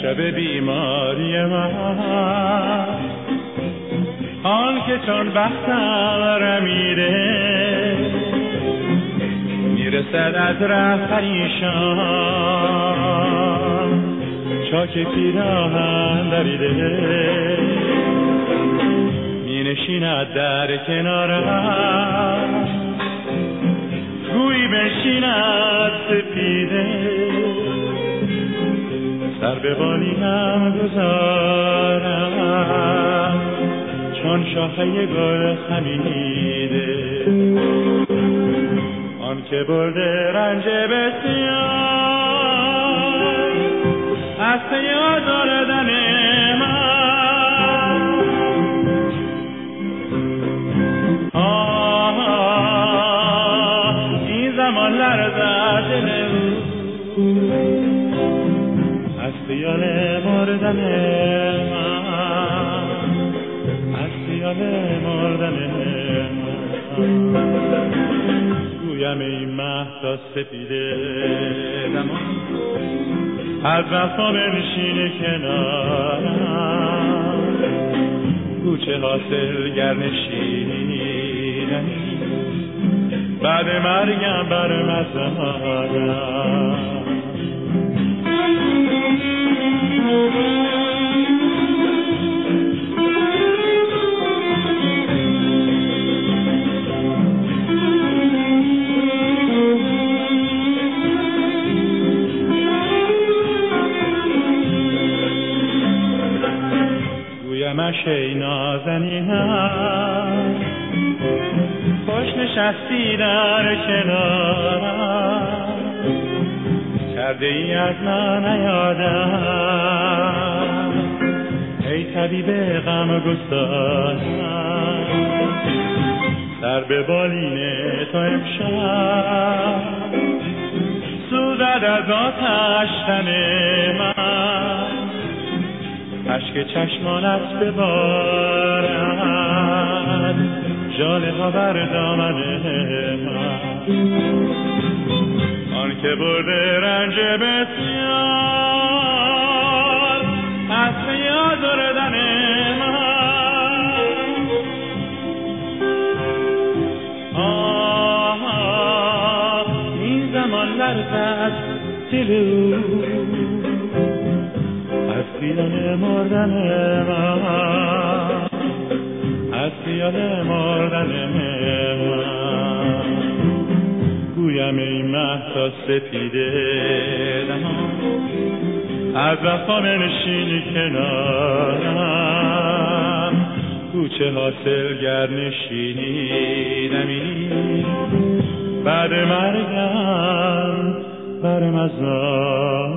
شب بیماری من، آن که چون بختم رمیده میرسد از ره پریشان، چاک پیراهن دریده می نشیند در کنارم، گویی بنشیند سپیده، سر به بالینم گذارم چون شاخه گل خمیده. آن که برده رنج بسیار از پی آزردن من، این زمان لرزد دل او از خیال مردن من، از خیال مردن من. گویم این مهد سپیده دمان از وفا بنشین کنارم، کوچه حاصل گر نشینمی بعد مرگم بر مزارم. گویمش ای نازنینم خوش نشستی در کنارم، کرده ای از من نیادم ای طبیب غم گسارم، سر به بالین تو امشب سوزد از آتش تن من، اشک چشمانت ببارد ژاله ها بر دامن من. آن که برده رنج بسیار از پی آزردن من، این زمان لرزد دل او از خیال مردن من، از خیال مردن من. گویم ای مهد سپیده دمان از وفا بنشین کنارم، کوچه حاصل گر نشینیدمی بعد مرگم بر مزارم.